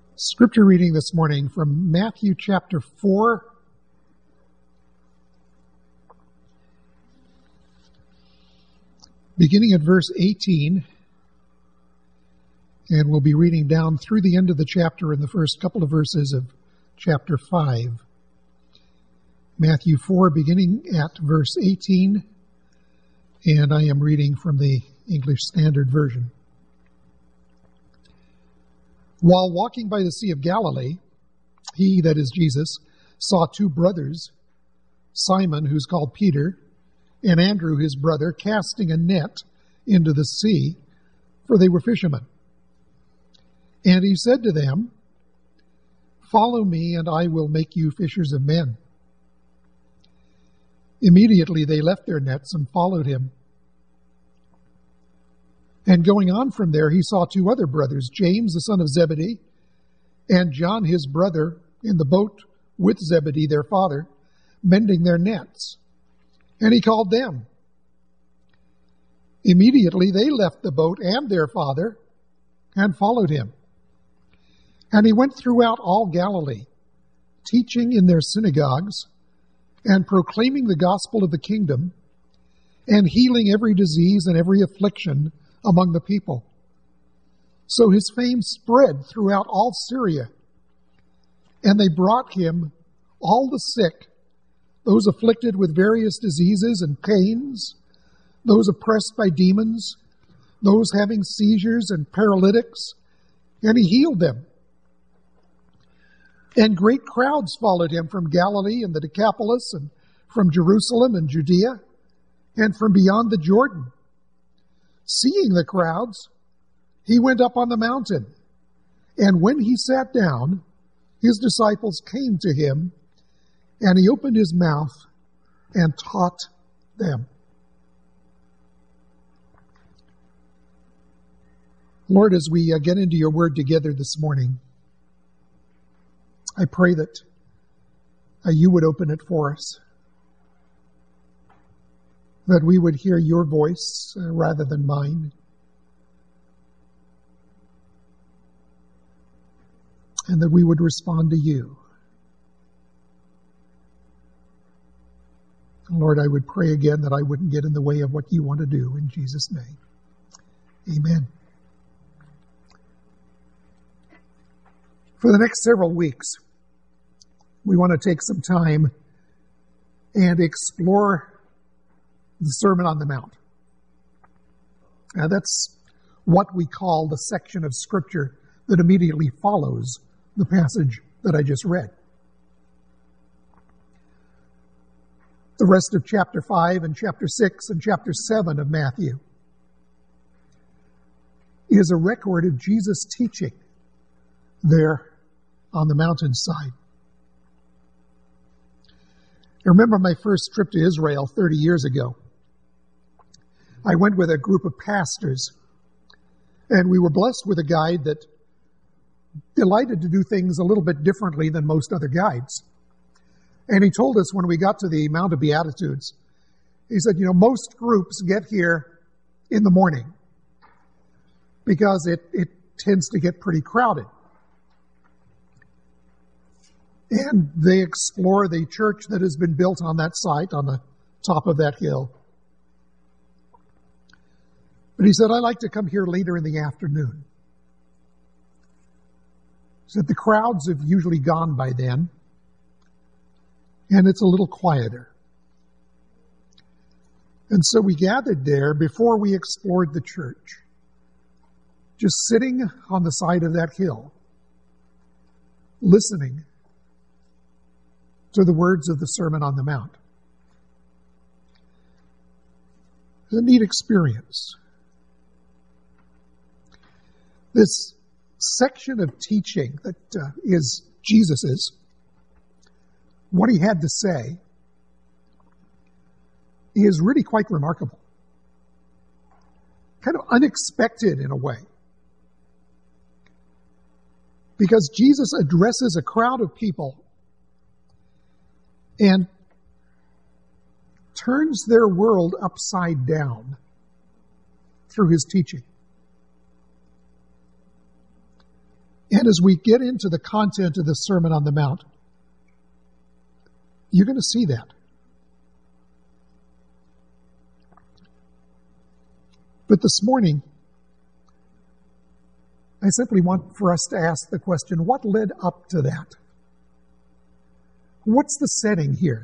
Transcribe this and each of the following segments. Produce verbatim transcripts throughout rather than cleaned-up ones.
Scripture reading this morning from Matthew chapter four, beginning at verse eighteen, and we'll be reading down through the end of the chapter in the first couple of verses of chapter five. Matthew four, beginning at verse eighteen, and I am reading from the English Standard Version. While walking by the Sea of Galilee, he, that is Jesus, saw two brothers, Simon, who's called Peter, and Andrew, his brother, casting a net into the sea, for they were fishermen. And he said to them, "Follow me, and I will make you fishers of men." Immediately they left their nets and followed him. And going on from there, he saw two other brothers, James, the son of Zebedee, and John, his brother, in the boat with Zebedee, their father, mending their nets. And he called them. Immediately they left the boat and their father and followed him. And he went throughout all Galilee, teaching in their synagogues and proclaiming the gospel of the kingdom and healing every disease and every affliction among the people. So his fame spread throughout all Syria, and they brought him all the sick, those afflicted with various diseases and pains, those oppressed by demons, those having seizures and paralytics, and he healed them. And great crowds followed him from Galilee and the Decapolis, and from Jerusalem and Judea, and from beyond the Jordan. Seeing the crowds, he went up on the mountain, and when he sat down, his disciples came to him, and he opened his mouth and taught them. Lord, as we get into your word together this morning, I pray that you would open it for us, that we would hear your voice uh, rather than mine. And that we would respond to you. Lord, I would pray again that I wouldn't get in the way of what you want to do, in Jesus' name. Amen. For the next several weeks, we want to take some time and explore the Sermon on the Mount. Now, that's what we call the section of Scripture that immediately follows the passage that I just read. The rest of chapter five and chapter six and chapter seven of Matthew is a record of Jesus' teaching there on the mountainside. I remember my first trip to Israel thirty years ago. I went with a group of pastors, and we were blessed with a guide that delighted to do things a little bit differently than most other guides. And he told us when we got to the Mount of Beatitudes, he said, you know, most groups get here in the morning because it, it tends to get pretty crowded. And they explore the church that has been built on that site, on the top of that hill. But he said, I like to come here later in the afternoon. He said, the crowds have usually gone by then, and it's a little quieter. And so we gathered there before we explored the church, just sitting on the side of that hill, listening to the words of the Sermon on the Mount. It was a neat experience. This section of teaching that uh, is Jesus's, what he had to say, is really quite remarkable. Kind of unexpected in a way. Because Jesus addresses a crowd of people and turns their world upside down through his teaching. And as we get into the content of the Sermon on the Mount, you're going to see that. But this morning, I simply want for us to ask the question, what led up to that? What's the setting here?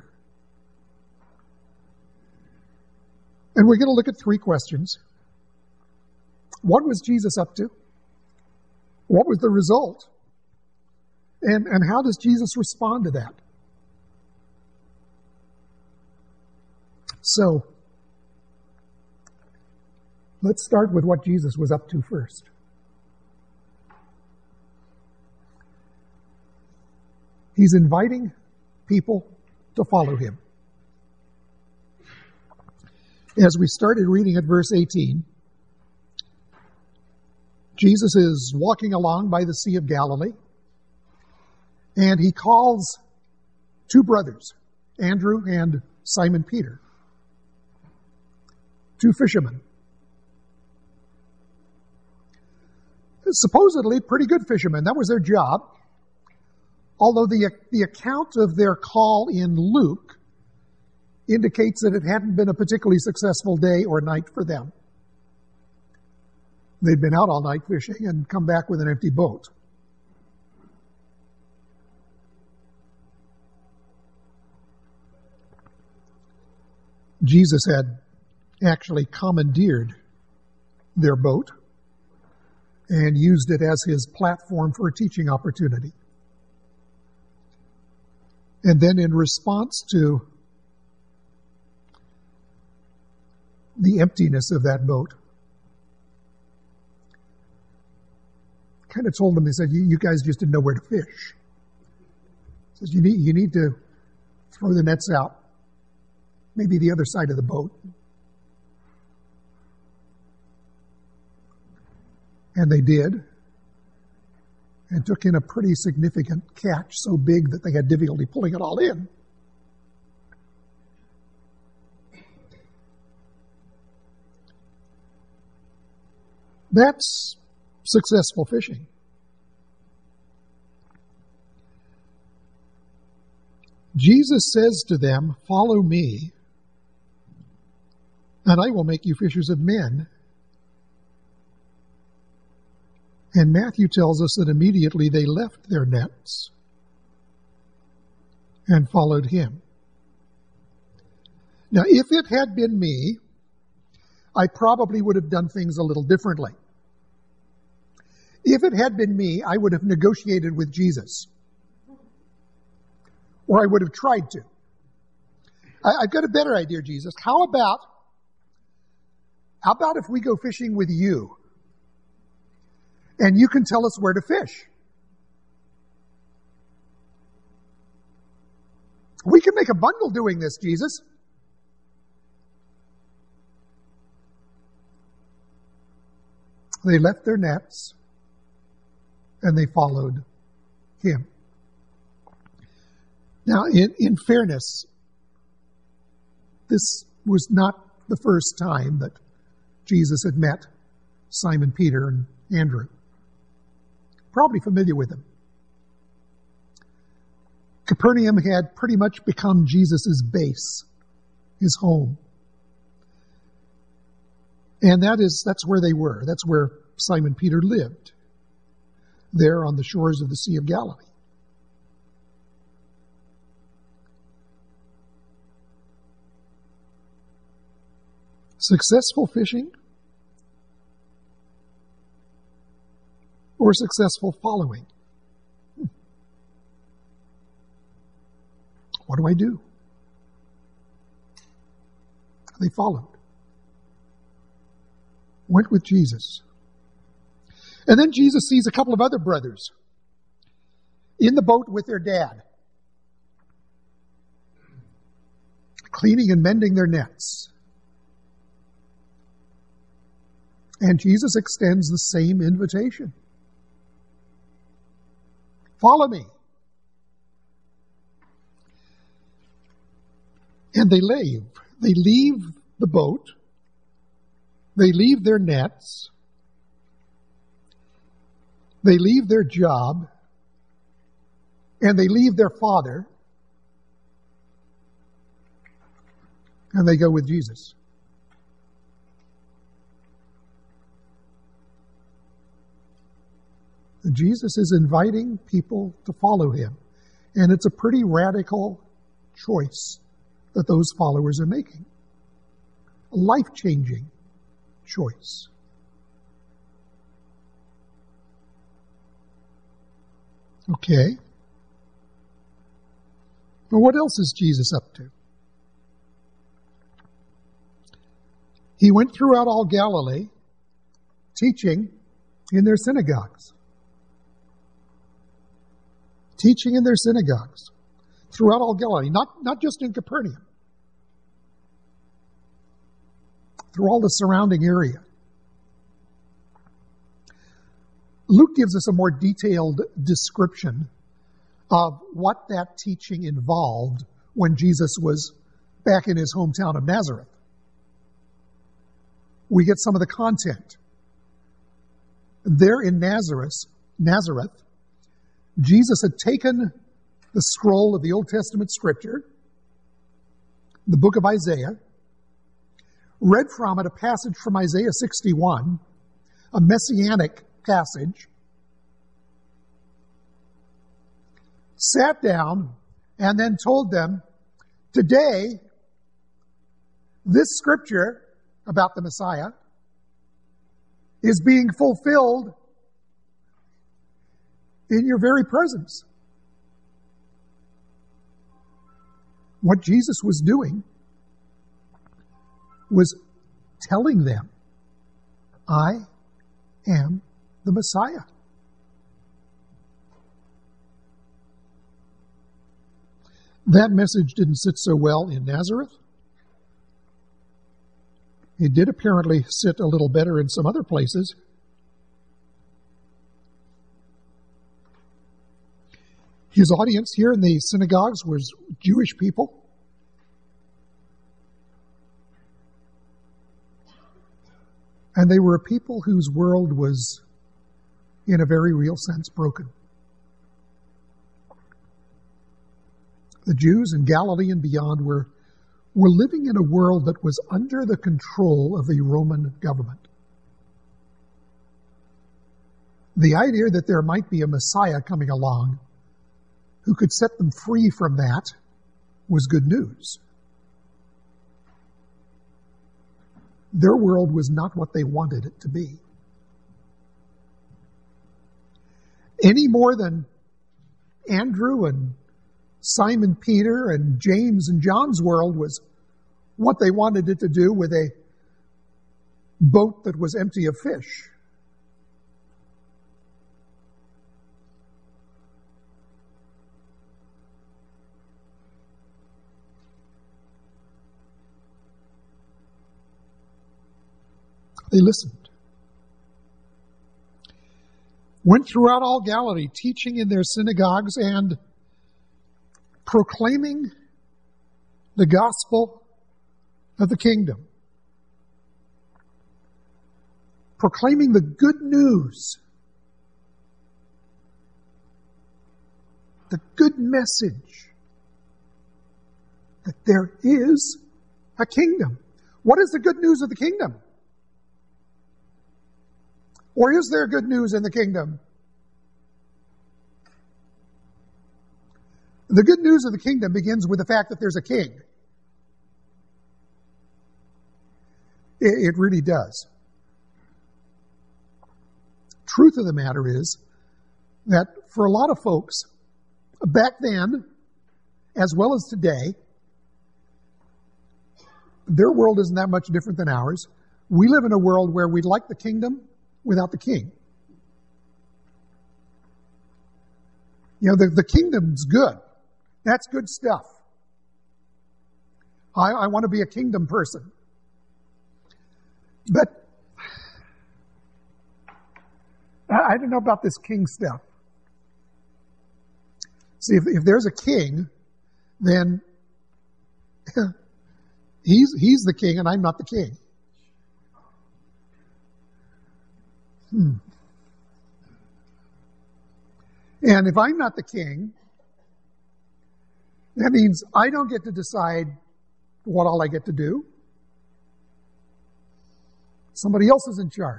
And we're going to look at three questions. What was Jesus up to? What was the result? And, and how does Jesus respond to that? So, let's start with what Jesus was up to first. He's inviting people to follow him. As we started reading at verse eighteen, Jesus is walking along by the Sea of Galilee, and he calls two brothers, Andrew and Simon Peter, two fishermen. Supposedly pretty good fishermen. That was their job. Although the, the account of their call in Luke indicates that it hadn't been a particularly successful day or night for them. They'd been out all night fishing and come back with an empty boat. Jesus had actually commandeered their boat and used it as his platform for a teaching opportunity. And then in response to the emptiness of that boat, kind of told them, he said, you, you guys just didn't know where to fish. He says, you need, you need to throw the nets out, maybe the other side of the boat. And they did, and took in a pretty significant catch, so big that they had difficulty pulling it all in. That's successful fishing. Jesus says to them, "Follow me, and I will make you fishers of men." And Matthew tells us that immediately they left their nets and followed him. Now, if it had been me, I probably would have done things a little differently. If it had been me, I would have negotiated with Jesus. Or I would have tried to. I, I've got a better idea, Jesus. How about, how about if we go fishing with you? And you can tell us where to fish. We can make a bundle doing this, Jesus. They left their nets and they followed him. Now, in, in fairness, this was not the first time that Jesus had met Simon Peter and Andrew. Probably familiar with them. Capernaum had pretty much become Jesus' base, his home. And that is, that's where they were. That's where Simon Peter lived, there on the shores of the Sea of Galilee. Successful fishing or successful following? What do I do? They followed. Went with Jesus. And then Jesus sees a couple of other brothers in the boat with their dad, cleaning and mending their nets. And Jesus extends the same invitation. Follow me. And they leave. They leave the boat. They leave their nets. They leave their job and they leave their father and they go with Jesus. Jesus is inviting people to follow him. And it's a pretty radical choice that those followers are making. A life-changing choice. Okay. But what else is Jesus up to? He went throughout all Galilee, teaching in their synagogues. Teaching in their synagogues throughout all Galilee, not, not just in Capernaum, through all the surrounding area. Luke gives us a more detailed description of what that teaching involved when Jesus was back in his hometown of Nazareth. We get some of the content. There in Nazareth, Nazareth, Jesus had taken the scroll of the Old Testament scripture, the book of Isaiah, read from it a passage from Isaiah sixty-one, a messianic passage, sat down and then told them, today, this scripture about the Messiah is being fulfilled in your very presence. What Jesus was doing was telling them, I am the Messiah. That message didn't sit so well in Nazareth. It did apparently sit a little better in some other places. His audience here in the synagogues was Jewish people. And they were a people whose world was, in a very real sense, broken. The Jews in Galilee and beyond were, were living in a world that was under the control of the Roman government. The idea that there might be a Messiah coming along who could set them free from that was good news. Their world was not what they wanted it to be. Any more than Andrew and Simon Peter and James and John's world was what they wanted it to do with a boat that was empty of fish. They listened. Went throughout all Galilee, teaching in their synagogues and proclaiming the gospel of the kingdom. Proclaiming the good news. The good message that there is a kingdom. What is the good news of the kingdom? Or is there good news in the kingdom? The good news of the kingdom begins with the fact that there's a king. It, it really does. Truth of the matter is that for a lot of folks, back then, as well as today, their world isn't that much different than ours. We live in a world where we'd like the kingdom without the king. You know, the, the kingdom's good. That's good stuff. I, I want to be a kingdom person. But I, I don't know about this king stuff. See, if, if there's a king, then he's, he's the king and I'm not the king. Hmm. And if I'm not the king, that means I don't get to decide what all I get to do. Somebody else is in charge.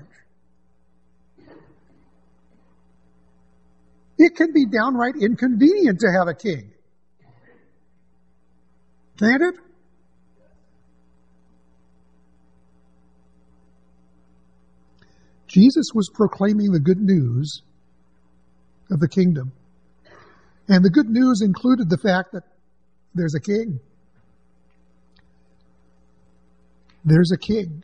It can be downright inconvenient to have a king. Can't it? Jesus was proclaiming the good news of the kingdom. And the good news included the fact that there's a king. There's a king.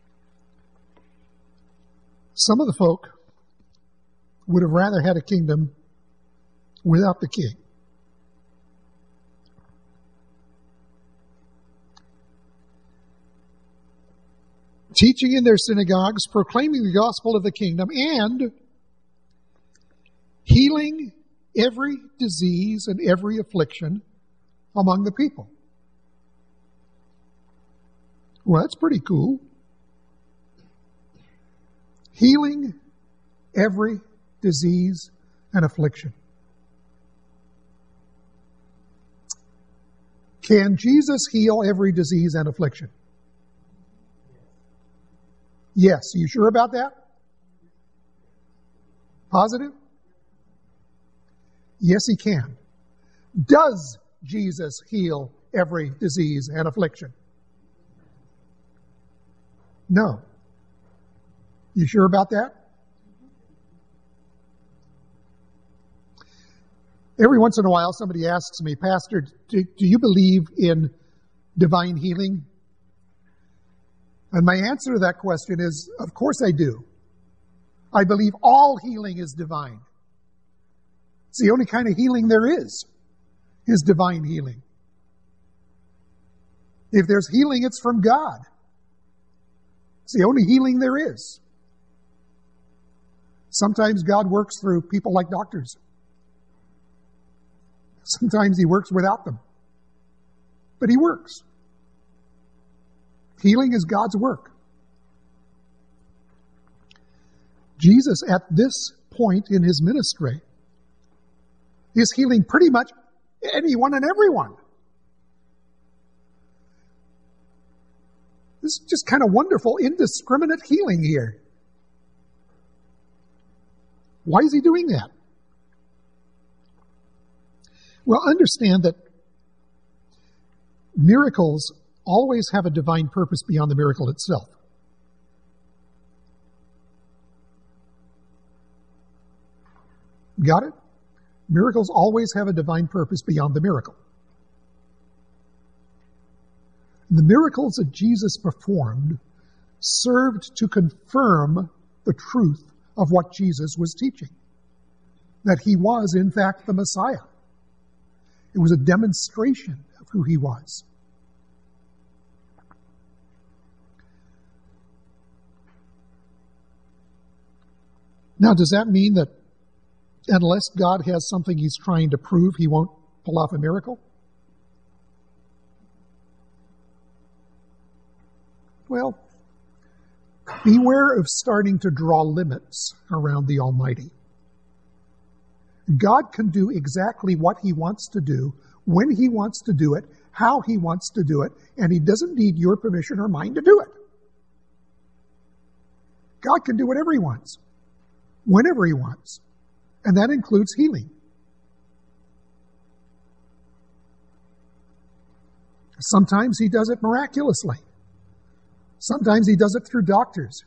Some of the folk would have rather had a kingdom without the king. Teaching in their synagogues, proclaiming the gospel of the kingdom, and healing every disease and every affliction among the people. Well, that's pretty cool. Healing every disease and affliction. Can Jesus heal every disease and affliction? Yes. Are you sure about that? Positive? Yes, he can. Does Jesus heal every disease and affliction? No. You sure about that? Every once in a while, somebody asks me, Pastor, do, do you believe in divine healing? And my answer to that question is, of course I do. I believe all healing is divine. It's the only kind of healing there is, is divine healing. If there's healing, it's from God. It's the only healing there is. Sometimes God works through people like doctors. Sometimes he works without them. But he works. Healing is God's work. Jesus, at this point in his ministry, is healing pretty much anyone and everyone. This is just kind of wonderful, indiscriminate healing here. Why is he doing that? Well, understand that miracles always have a divine purpose beyond the miracle itself. Got it? Miracles always have a divine purpose beyond the miracle. The miracles that Jesus performed served to confirm the truth of what Jesus was teaching, that he was, in fact, the Messiah. It was a demonstration of who he was. Now, does that mean that unless God has something he's trying to prove, he won't pull off a miracle? Well, beware of starting to draw limits around the Almighty. God can do exactly what he wants to do, when he wants to do it, how he wants to do it, and he doesn't need your permission or mine to do it. God can do whatever he wants, whenever he wants, and that includes healing. Sometimes he does it miraculously. Sometimes he does it through doctors.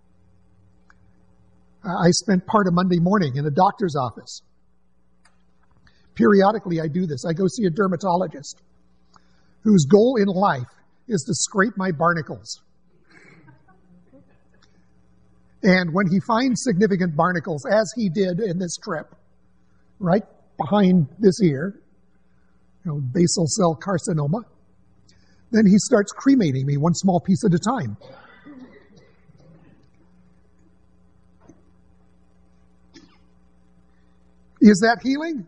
I spent part of Monday morning in a doctor's office. Periodically I do this. I go see a dermatologist whose goal in life is to scrape my barnacles. And when he finds significant barnacles, as he did in this trip, right behind this ear, you know, basal cell carcinoma, then he starts cremating me one small piece at a time. Is that healing?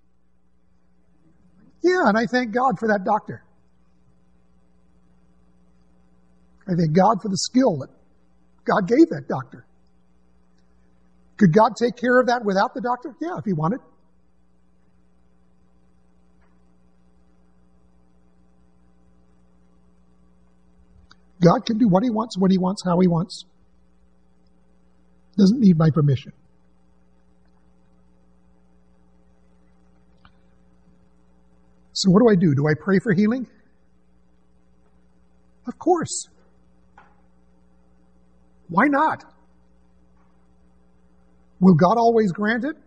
Yeah, and I thank God for that doctor. I thank God for the skill that God gave that doctor. Could God take care of that without the doctor? Yeah, if he wanted. God can do what He wants, when He wants, how He wants. Doesn't need my permission. So what do I do? Do I pray for healing? Of course. Why not? Will God always grant it?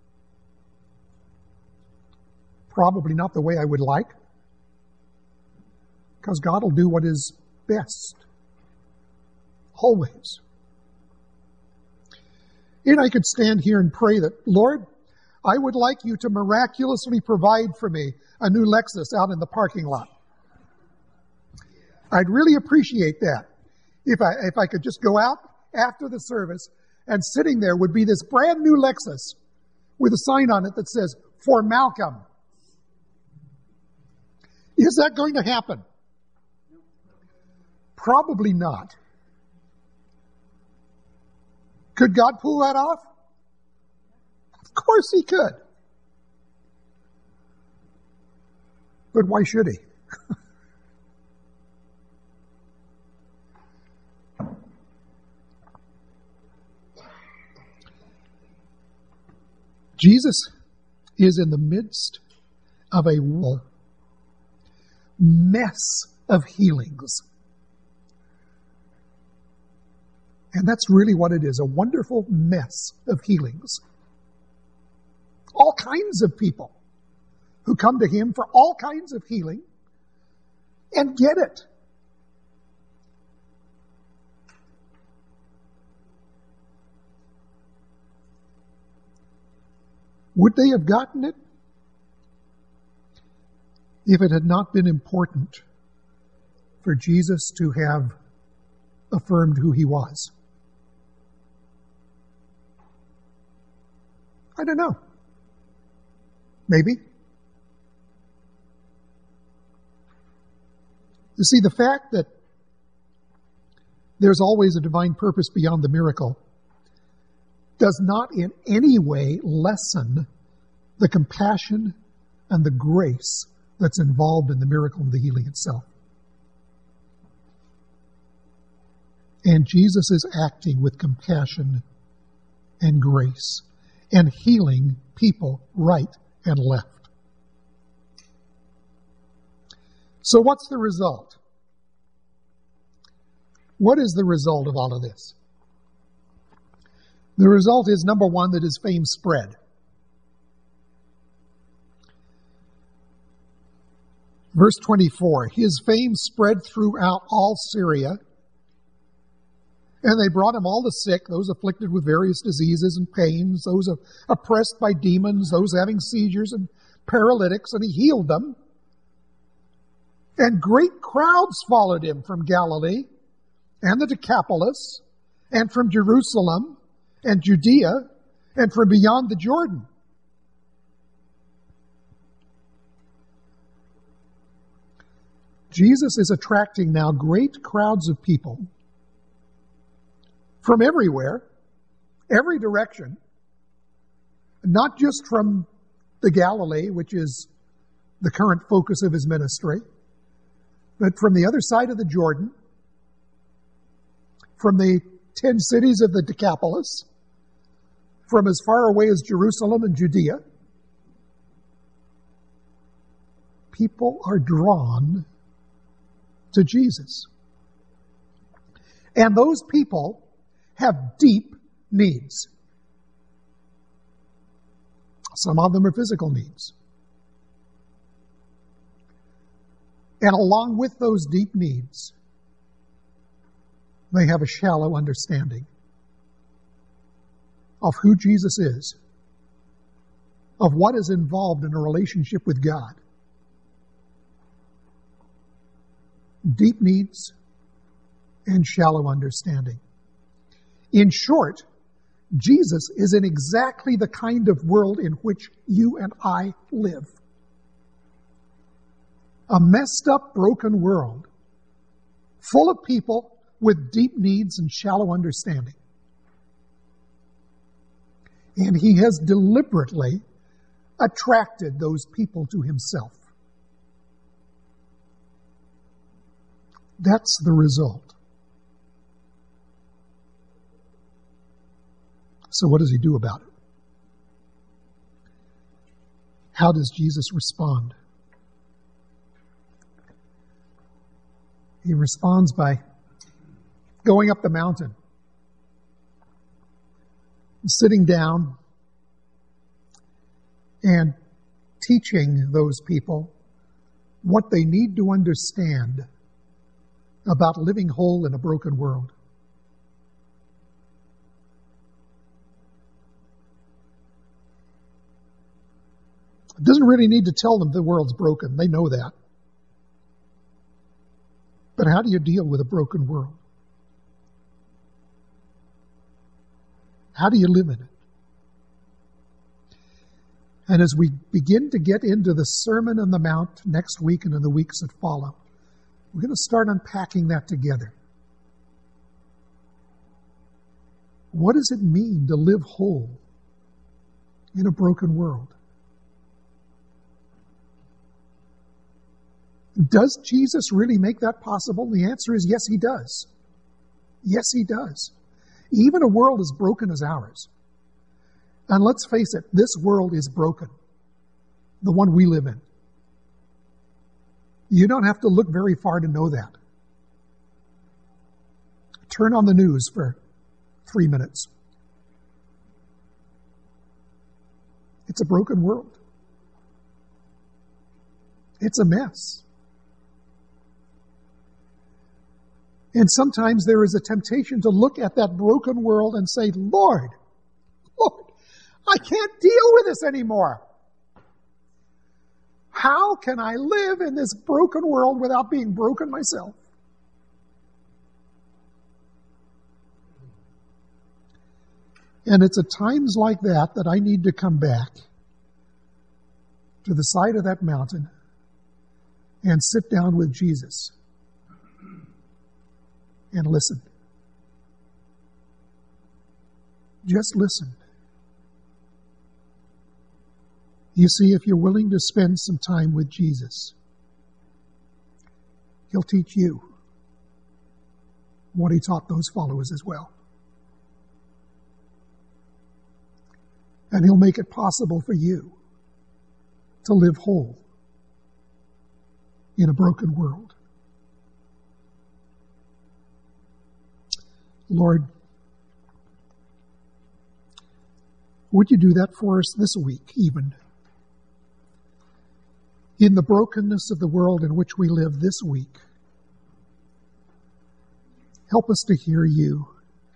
Probably not the way I would like. Because God will do what is best. Always. And I could stand here and pray that, Lord, I would like you to miraculously provide for me a new Lexus out in the parking lot. I'd really appreciate that. If I, if I could just go out after the service and sitting there would be this brand new Lexus with a sign on it that says, for Malcolm. Is that going to happen? Probably not. Could God pull that off? Of course He could. But why should He? Jesus is in the midst of a mess of healings. And that's really what it is, a wonderful mess of healings. All kinds of people who come to Him for all kinds of healing and get it. Would they have gotten it if it had not been important for Jesus to have affirmed who He was? I don't know. Maybe. You see, the fact that there's always a divine purpose beyond the miracle does not in any way lessen the compassion and the grace that's involved in the miracle and the healing itself. And Jesus is acting with compassion and grace and healing people right and left. So what's the result? What is the result of all of this? The result is, number one, that His fame spread. Verse twenty-four, His fame spread throughout all Syria, and they brought Him all the sick, those afflicted with various diseases and pains, those oppressed by demons, those having seizures and paralytics, and He healed them. And great crowds followed Him from Galilee and the Decapolis and from Jerusalem and Judea and from beyond the Jordan. Jesus is attracting now great crowds of people from everywhere, every direction, not just from the Galilee, which is the current focus of His ministry, but from the other side of the Jordan, from the ten cities of the Decapolis, from as far away as Jerusalem and Judea. People are drawn to Jesus. And those people have deep needs. Some of them are physical needs. And along with those deep needs, they have a shallow understanding of who Jesus is, of what is involved in a relationship with God. Deep needs and shallow understanding. In short, Jesus is in exactly the kind of world in which you and I live. A messed up, broken world, full of people with deep needs and shallow understanding. And He has deliberately attracted those people to Himself. That's the result. So what does he do about it? How does Jesus respond? He responds by going up the mountain, sitting down, and teaching those people what they need to understand about living whole in a broken world. It doesn't really need to tell them the world's broken. They know that. But how do you deal with a broken world? How do you live in it? And as we begin to get into the Sermon on the Mount next week and in the weeks that follow, we're going to start unpacking that together. What does it mean to live whole in a broken world? Does Jesus really make that possible? The answer is yes, he does. Yes, he does. Even a world as broken as ours. And let's face it, this world is broken. The one we live in. You don't have to look very far to know that. Turn on the news for three minutes. It's a broken world. It's a mess. And sometimes there is a temptation to look at that broken world and say, Lord, Lord, I can't deal with this anymore. How can I live in this broken world without being broken myself? And it's at times like that that I need to come back to the side of that mountain and sit down with Jesus and listen. Just listen. You see, if you're willing to spend some time with Jesus, he'll teach you what he taught those followers as well. And he'll make it possible for you to live whole in a broken world. Lord, would you do that for us this week, even? In the brokenness of the world in which we live this week, help us to hear you.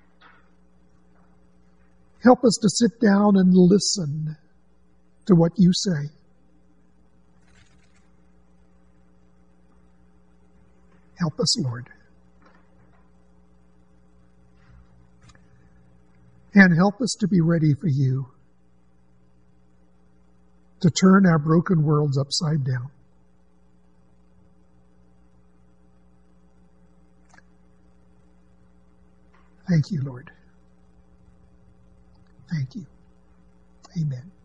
Help us to sit down and listen to what you say. Help us, Lord. And help us to be ready for you to turn our broken worlds upside down. Thank you, Lord. Thank you. Amen.